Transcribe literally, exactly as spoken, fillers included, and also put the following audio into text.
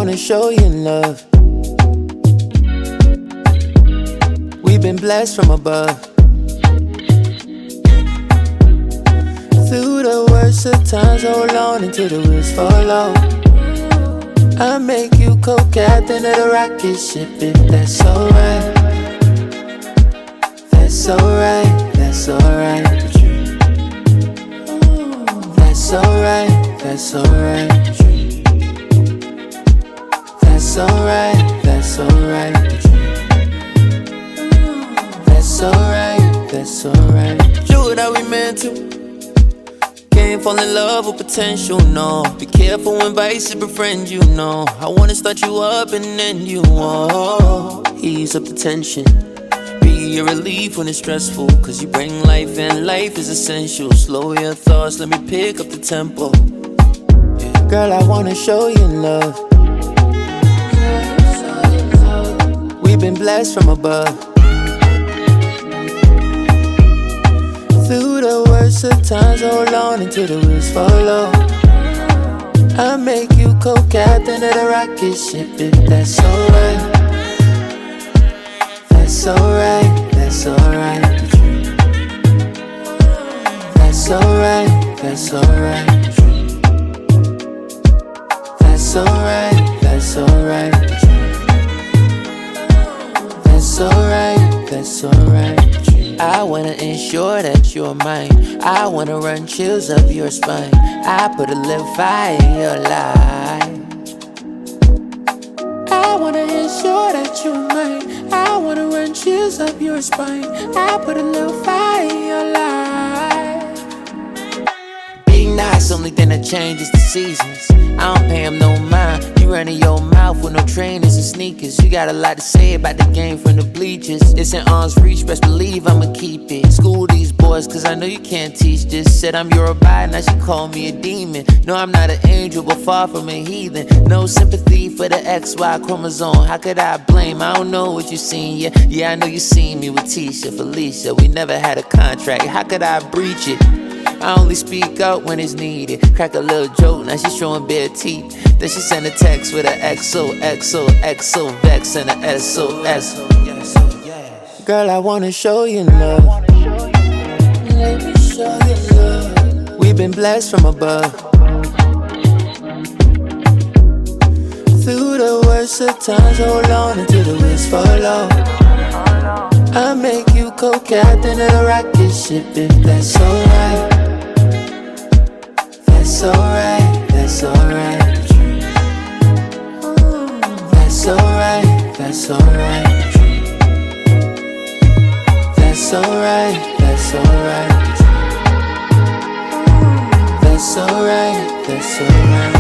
wanna show you love. We've been blessed from above. Through the worst of times, hold on until the wheels fall off. I make you co-captain of the rocket ship if that's alright. That's alright, that's alright with you. That's alright, that's alright with you. That's alright, that's alright with you. That's alright, that's alright. Do what we meant to. Can't fall in love with potential, no. Be careful when vices befriend you, no. I wanna start you up and end you, oh. Ease up the tension. Be a relief when it's stressful, cause you bring life and life is essential. Slow your thoughts, let me pick up the tempo. Yeah. Girl, I wanna show you love. We've been blessed from above. Through the worst of times, hold on until the wheels fall off. I make you co-captain of the rocket ship if that's alright. That's alright, that's alright with you. That's alright, that's alright with you. That's alright, that's alright with you. That's alright, that's alright with you. I wanna ensure that you're mine. I wanna run chills up your spine. I put a little fire in your life. I wanna ensure that you're mine. I wanna run chills up your spine. I put a little fire in your life. Being nice, only thing that changes the seasons. I don't pay him no mind. You running your mouth with no trainers and sneakers. You got a lot to say about the game from the bleachers. It's in arm's reach, best believe I'ma keep it. School these boys, cause I know you can't teach this. Said I'm your abide, now she call me a demon. No, I'm not an angel, but far from a heathen. No sympathy for the X Y chromosome. How could I blame? I don't know what you seen, yeah. Yeah, I know you seen me with Tisha, Felicia. We never had a contract, how could I breach it? I only speak out when it's needed. Crack a little joke, now she's showing bare teeth. Then she send a text with a X O, X O, X O, vex and a S O S. Girl, I wanna show you love. Let me show you love. We've been blessed from above. Through the worst of times, hold on until the wheels fall off. I make you co-captain of the rocket ship if that's alright. That's alright, that's alright with you. That's alright, that's alright with you. That's alright, that's alright with you. That's alright, that's alright.